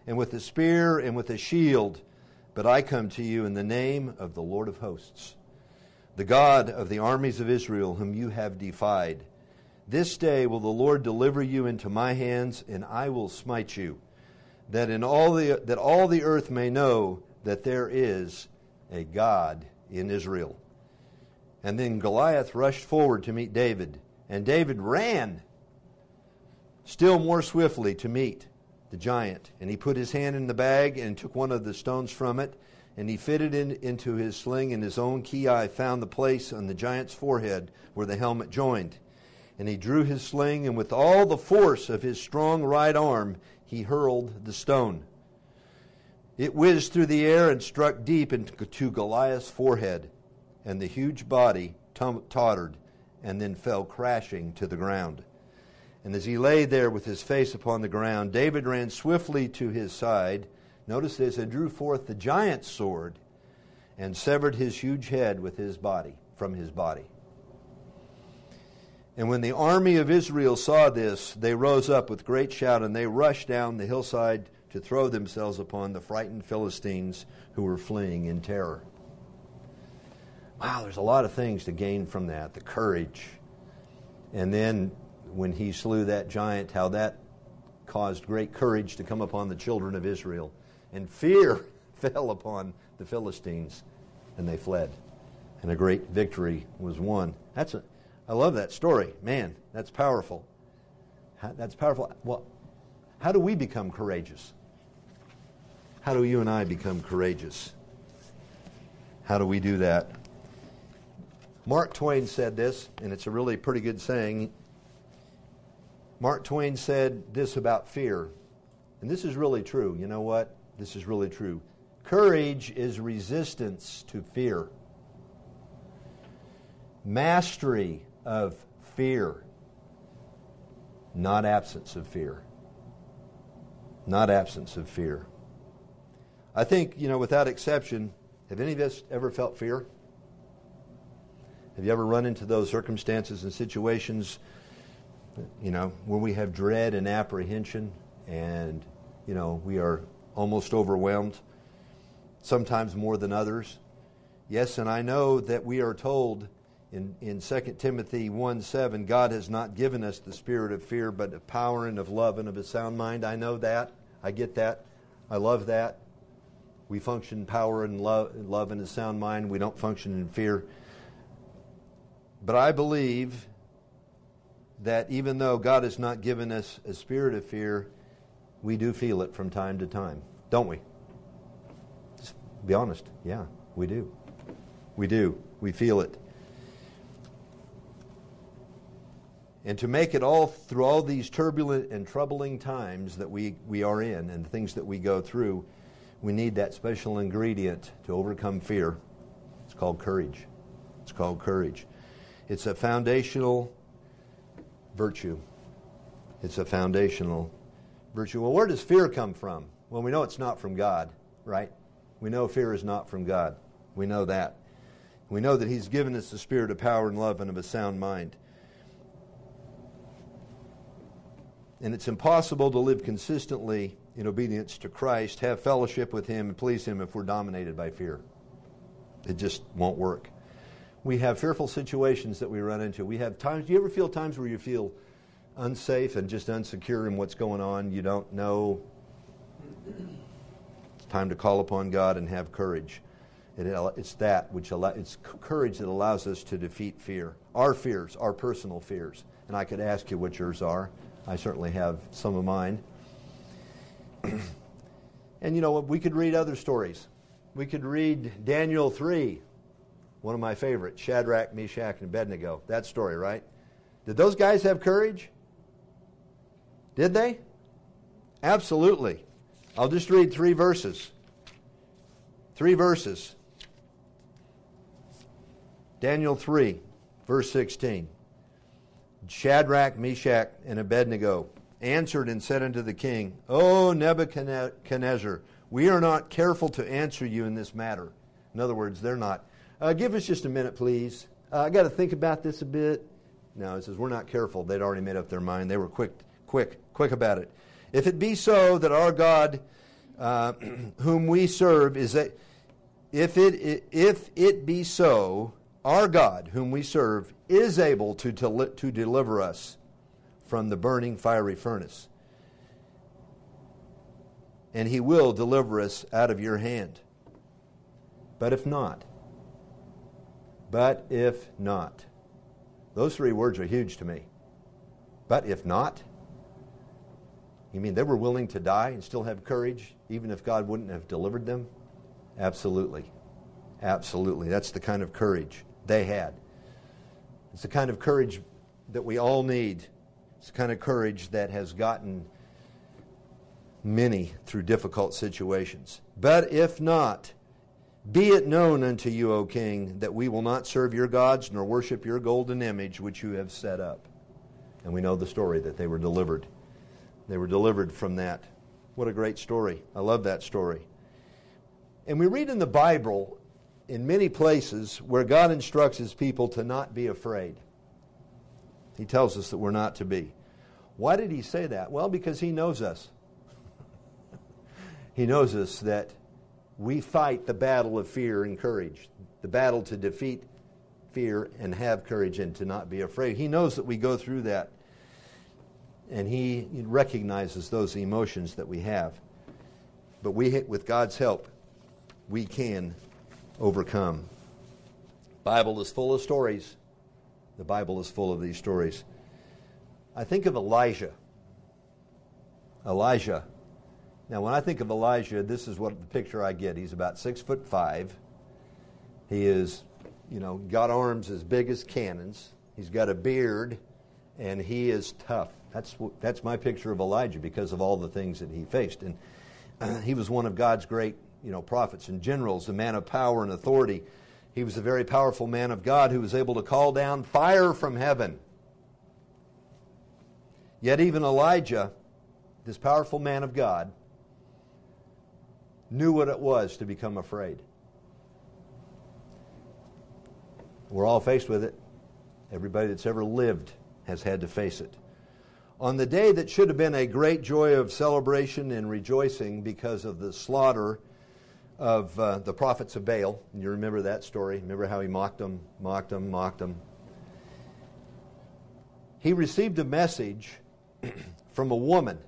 and with a spear and with a shield, but I come to you in the name of the Lord of hosts, the God of the armies of Israel, whom you have defied. This day will the Lord deliver you into my hands, and I will smite you, that in all the that all the earth may know that there is a God in Israel. And then Goliath rushed forward to meet David, and David ran still more swiftly to meet the giant. And he put his hand in the bag and took one of the stones from it, and he fitted it in, into his sling, and his own key eye found the place on the giant's forehead where the helmet joined. And he drew his sling, and with all the force of his strong right arm, he hurled the stone. It whizzed through the air and struck deep into Goliath's forehead, and the huge body tum- tottered and then fell crashing to the ground. And as he lay there with his face upon the ground, David ran swiftly to his side. Notice this, and drew forth the giant's sword and severed his huge head with his body, from his body. And when the army of Israel saw this, they rose up with great shout, and they rushed down the hillside to throw themselves upon the frightened Philistines who were fleeing in terror. Wow, there's a lot of things to gain from that. The courage. And then when he slew that giant, how that caused great courage to come upon the children of Israel. And fear fell upon the Philistines, and they fled. And a great victory was won. That's a, I love that story. Man, that's powerful. How, that's powerful. Well, how do we become courageous? How do you and I become courageous? How do we do that? Mark Twain said this, and it's a really pretty good saying. Mark Twain said this about fear, and this is really true. You know what? This is really true. Courage is resistance to fear. Mastery of fear, not absence of fear. Not absence of fear. I think, you know, without exception, have any of us ever felt fear? Have you ever run into those circumstances and situations, you know, where we have dread and apprehension and, you know, we are almost overwhelmed, sometimes more than others? Yes, and I know that we are told in, in Second Timothy one seven, God has not given us the spirit of fear, but of power and of love and of a sound mind. I know that. I get that. I love that. We function in power and love, love and a sound mind. We don't function in fear. But I believe that even though God has not given us a spirit of fear, we do feel it from time to time, don't we? Just be honest. Yeah, we do. We do. We feel it. And to make it all through all these turbulent and troubling times that we, we are in and the things that we go through, we need that special ingredient to overcome fear. It's called courage. It's called courage. It's a foundational virtue. It's a foundational virtue. Well, where does fear come from? Well, we know it's not from God, right? We know fear is not from God. We know that. We know that He's given us the spirit of power and love and of a sound mind. And it's impossible to live consistently in obedience to Christ, have fellowship with Him, and please Him if we're dominated by fear. It just won't work. We have fearful situations that we run into. We have times, do you ever feel times where you feel unsafe and just unsecure in what's going on? You don't know. It's time to call upon God and have courage. It, it's that which allow, it's courage that allows us to defeat fear. Our fears, our personal fears. And I could ask you what yours are. I certainly have some of mine. And you know, we could read other stories. We could read Daniel three, one of my favorites, Shadrach, Meshach, and Abednego. That story, right? Did those guys have courage? Did they? Absolutely. I'll just read three verses. Three verses. Daniel three, verse sixteen. Shadrach, Meshach, and Abednego answered and said unto the king, O Nebuchadnezzar, we are not careful to answer you in this matter. In other words, they're not. Uh, give us just a minute, please. Uh, I got to think about this a bit. No, it says we're not careful. They'd already made up their mind. They were quick, quick, quick about it. If it be so that our God uh, whom we serve, is that if it if it be so, our God, whom we serve, is able to to, to deliver us from the burning fiery furnace, and He will deliver us out of your hand. But if not, but if not, those three words are huge to me. But if not, you mean they were willing to die and still have courage, even if God wouldn't have delivered them? Absolutely. Absolutely. That's the kind of courage they had. It's the kind of courage that we all need. It's the kind of courage that has gotten many through difficult situations. But if not, be it known unto you, O king, that we will not serve your gods nor worship your golden image which you have set up. And we know the story that they were delivered. They were delivered from that. What a great story. I love that story. And we read in the Bible in many places where God instructs His people to not be afraid. He tells us that we're not to be. Why did He say that? Well, because He knows us. He knows us that we fight the battle of fear and courage, the battle to defeat fear and have courage and to not be afraid. He knows that we go through that, and He recognizes those emotions that we have. But we, with God's help, we can overcome. The Bible is full of stories. The Bible is full of these stories. I think of Elijah. Elijah. Now, when I think of Elijah, this is what the picture I get. He's about six foot five. He is, you know, got arms as big as cannons. He's got a beard, and he is tough. That's that's my picture of Elijah because of all the things that he faced. And uh, he was one of God's great, you know, prophets and generals, a man of power and authority. He was a very powerful man of God who was able to call down fire from heaven. Yet even Elijah, this powerful man of God, knew what it was to become afraid. We're all faced with it. Everybody that's ever lived has had to face it. On the day that should have been a great joy of celebration and rejoicing because of the slaughter of uh, the prophets of Baal, and you remember that story. Remember how he mocked them, mocked them, mocked them. He received a message from a woman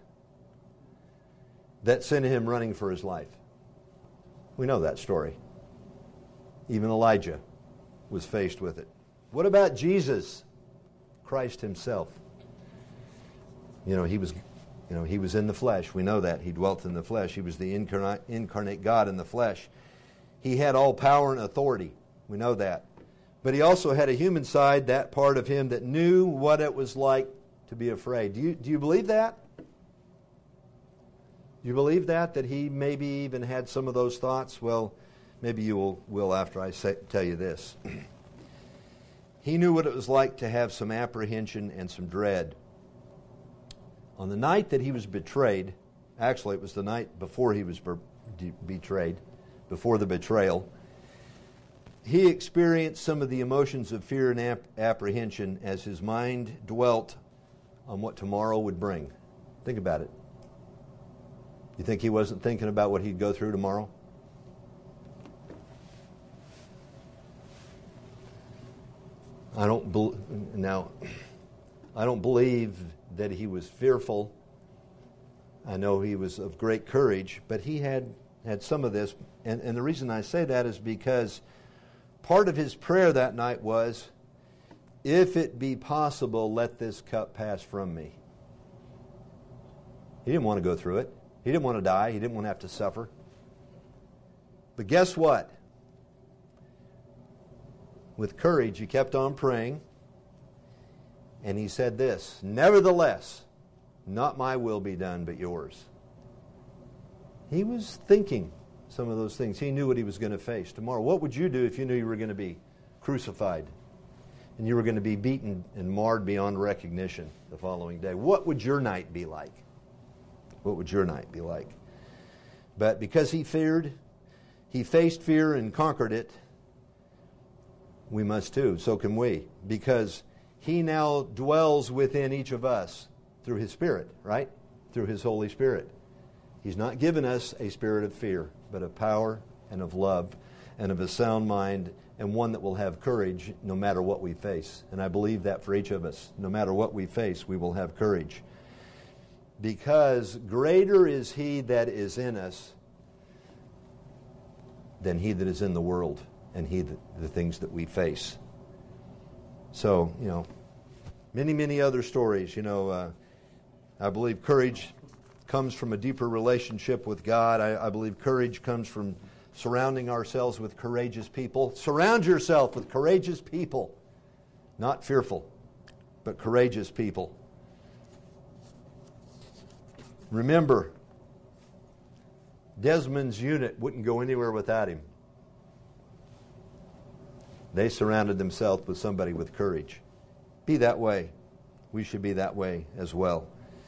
that sent him running for his life. We know that story. Even Elijah was faced with it. What about Jesus, Christ Himself? You know, he was, you know, he was in the flesh. We know that. He dwelt in the flesh. He was the incarnate, incarnate God in the flesh. He had all power and authority. We know that. But He also had a human side, that part of Him that knew what it was like to be afraid. Do you, do you believe that? Do you believe that, that He maybe even had some of those thoughts? Well, maybe you will, will after I say, tell you this. He knew what it was like to have some apprehension and some dread. On the night that He was betrayed, actually it was the night before He was be- betrayed, before the betrayal, He experienced some of the emotions of fear and ap- apprehension as His mind dwelt on what tomorrow would bring. Think about it. You think He wasn't thinking about what He'd go through tomorrow? I don't be- now. I don't believe that He was fearful. I know He was of great courage, but He had had some of this, and, and the reason I say that is because part of His prayer that night was, "If it be possible, let this cup pass from me." He didn't want to go through it. He didn't want to die. He didn't want to have to suffer. But guess what? With courage, he kept on praying. And he said this, "Nevertheless, not my will be done, but yours." He was thinking some of those things. He knew what he was going to face tomorrow. What would you do if you knew you were going to be crucified and you were going to be beaten and marred beyond recognition the following day? What would your night be like? What would your night be like? But because he feared, he faced fear and conquered it, we must too. So can we. Because He now dwells within each of us through His Spirit, right? Through His Holy Spirit. He's not given us a spirit of fear, but of power and of love and of a sound mind, and one that will have courage no matter what we face. And I believe that for each of us. No matter what we face, we will have courage. Because greater is He that is in us than he that is in the world and he that, the things that we face. So, you know, many, many other stories. You know, uh, I believe courage comes from a deeper relationship with God. I, I believe courage comes from surrounding ourselves with courageous people. Surround yourself with courageous people. Not fearful, but courageous people. Remember, Desmond's unit wouldn't go anywhere without him. They surrounded themselves with somebody with courage. Be that way. We should be that way as well.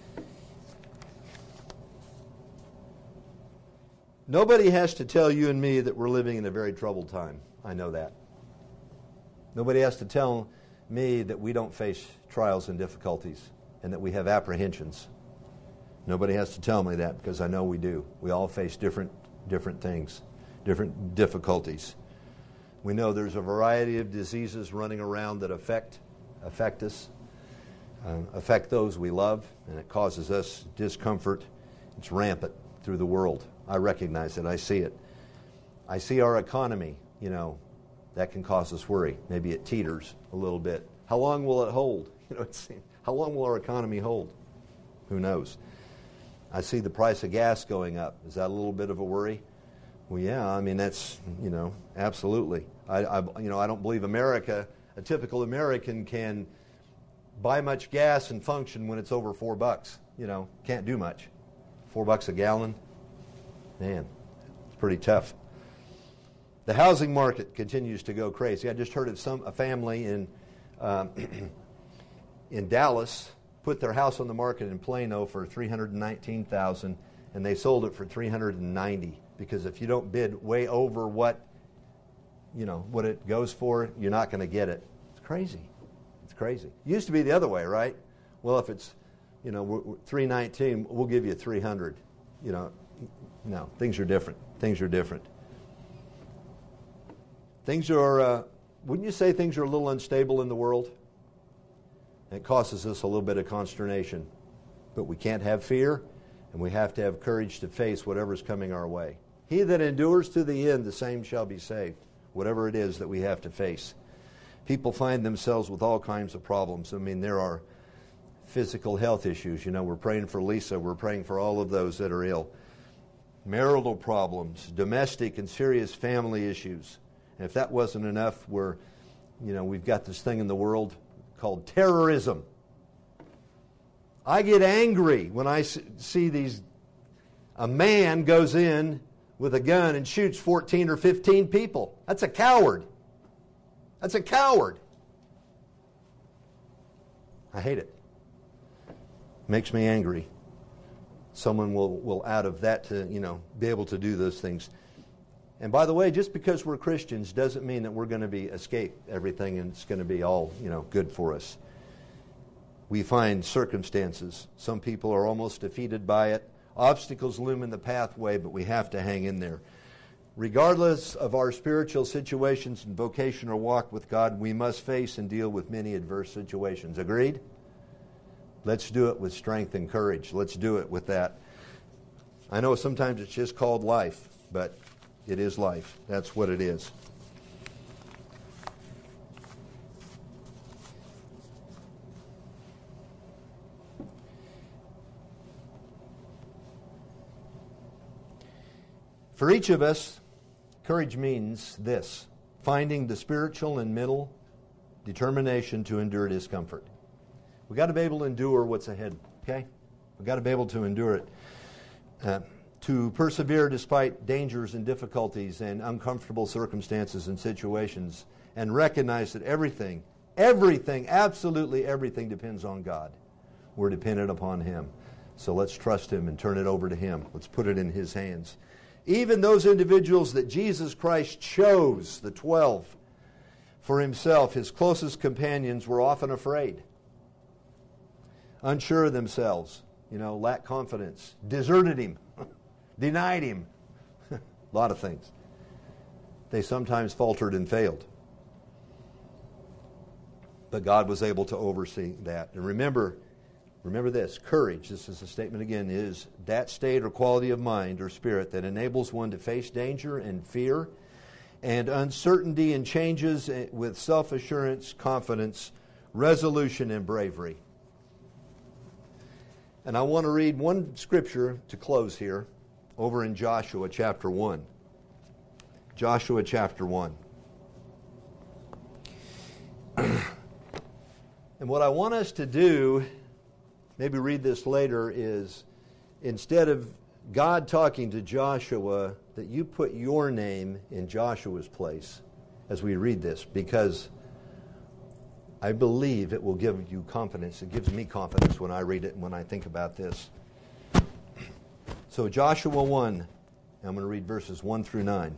Nobody has to tell you and me that we're living in a very troubled time. I know that. Nobody has to tell me that we don't face trials and difficulties and that we have apprehensions. Nobody has to tell me that, because I know we do. We all face different different things, different difficulties. We know there's a variety of diseases running around that affect affect us, uh, affect those we love, and it causes us discomfort. It's rampant through the world. I recognize it. I see it. I see our economy, you know, that can cause us worry. Maybe it teeters a little bit. How long will it hold? You know, it's, how long will our economy hold? Who knows? I see the price of gas going up. Is that a little bit of a worry? Well, yeah, I mean, that's, you know, absolutely. I, I, you know, I don't believe America, a typical American can buy much gas and function when it's over four bucks. You know, can't do much. Four bucks a gallon? Man, it's pretty tough. The housing market continues to go crazy. I just heard of some a family in um, in Dallas put their house on the market in Plano for three hundred nineteen thousand dollars, and they sold it for three hundred ninety thousand dollars, because if you don't bid way over what, you know, what it goes for, you're not going to get it. It's crazy. It's crazy. It used to be the other way, right? Well, if it's, you know, three nineteen, we'll give you three hundred. You know, no, things are different. Things are different. Things are, uh, wouldn't you say things are a little unstable in the world? It causes us a little bit of consternation. But we can't have fear, and we have to have courage to face whatever's coming our way. He that endures to the end, the same shall be saved, whatever it is that we have to face. People find themselves with all kinds of problems. I mean, there are physical health issues. You know, we're praying for Lisa. We're praying for all of those that are ill. Marital problems, domestic and serious family issues. And if that wasn't enough, we're, you know, we've got this thing in the world called terrorism. I get angry when I see these, a man goes in with a gun and shoots fourteen or fifteen people. That's a coward. That's a coward. I hate it. Makes me angry. Someone will, will out of that to, you know, be able to do those things. And by the way, just because we're Christians doesn't mean that we're going to be escape everything and it's going to be all, you know, good for us. We find circumstances. Some people are almost defeated by it. Obstacles loom in the pathway, but we have to hang in there. Regardless of our spiritual situations and vocation or walk with God, we must face and deal with many adverse situations. Agreed? Let's do it with strength and courage. Let's do it with that. I know sometimes it's just called life, but it is life. That's what it is. For each of us, courage means this: finding the spiritual and mental determination to endure discomfort. We've got to be able to endure what's ahead, okay? We've got to be able to endure it. Uh, to persevere despite dangers and difficulties and uncomfortable circumstances and situations, and recognize that everything, everything, absolutely everything depends on God. We're dependent upon Him. So let's trust Him and turn it over to Him. Let's put it in His hands. Even those individuals that Jesus Christ chose, the twelve, for Himself, His closest companions, were often afraid, unsure of themselves, you know, lacked confidence, deserted Him. denied him. A lot of things. They sometimes faltered and failed. But God was able to oversee that. And remember, remember this, courage, this is a statement again, is that state or quality of mind or spirit that enables one to face danger and fear and uncertainty and changes with self-assurance, confidence, resolution, and bravery. And I want to read one scripture to close here over in Joshua chapter one. Joshua chapter one. And what I want us to do, maybe read this later, is instead of God talking to Joshua, that you put your name in Joshua's place as we read this, because I believe it will give you confidence. It gives me confidence when I read it and when I think about this. So Joshua one, I'm going to read verses one through nine.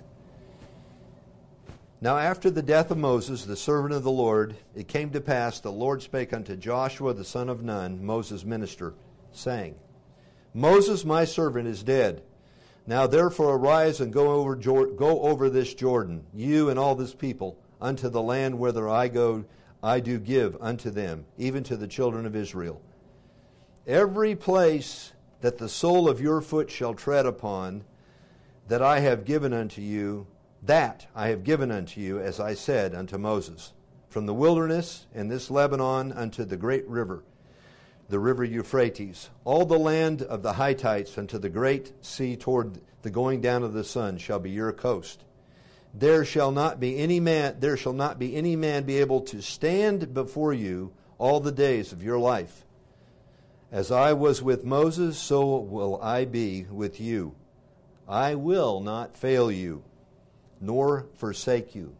Now after the death of Moses, the servant of the Lord, it came to pass, the Lord spake unto Joshua the son of Nun, Moses' minister, saying, Moses my servant is dead. Now therefore arise and go over go over this Jordan, you and all this people, unto the land whither I go, I do give unto them, even to the children of Israel. Every place that the sole of your foot shall tread upon, that I have given unto you, that I have given unto you, as I said unto Moses, from the wilderness and this Lebanon unto the great river, the river Euphrates, all the land of the Hittites unto the great sea toward the going down of the sun shall be your coast. There shall not be any man, there shall not be any man be able to stand before you all the days of your life. As I was with Moses, so will I be with you. I will not fail you, nor forsake you.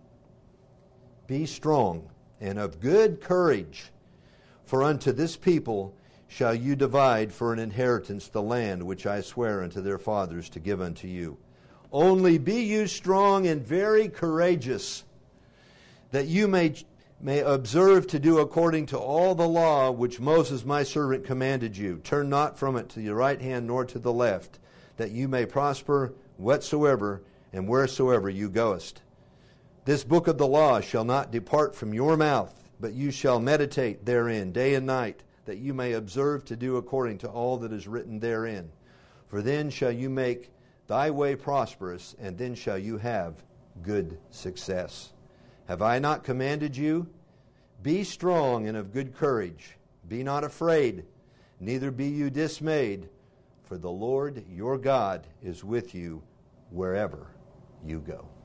Be strong and of good courage, for unto this people shall you divide for an inheritance the land which I swear unto their fathers to give unto you. Only be you strong and very courageous, that you may, may observe to do according to all the law which Moses my servant commanded you. Turn not from it to the right hand nor to the left, that you may prosper whatsoever and wheresoever you goest. This book of the law shall not depart from your mouth, but you shall meditate therein day and night, that you may observe to do according to all that is written therein. For then shall you make thy way prosperous, and then shall you have good success. Have I not commanded you? Be strong and of good courage. Be not afraid, neither be you dismayed, for the Lord your God is with you wherever you go.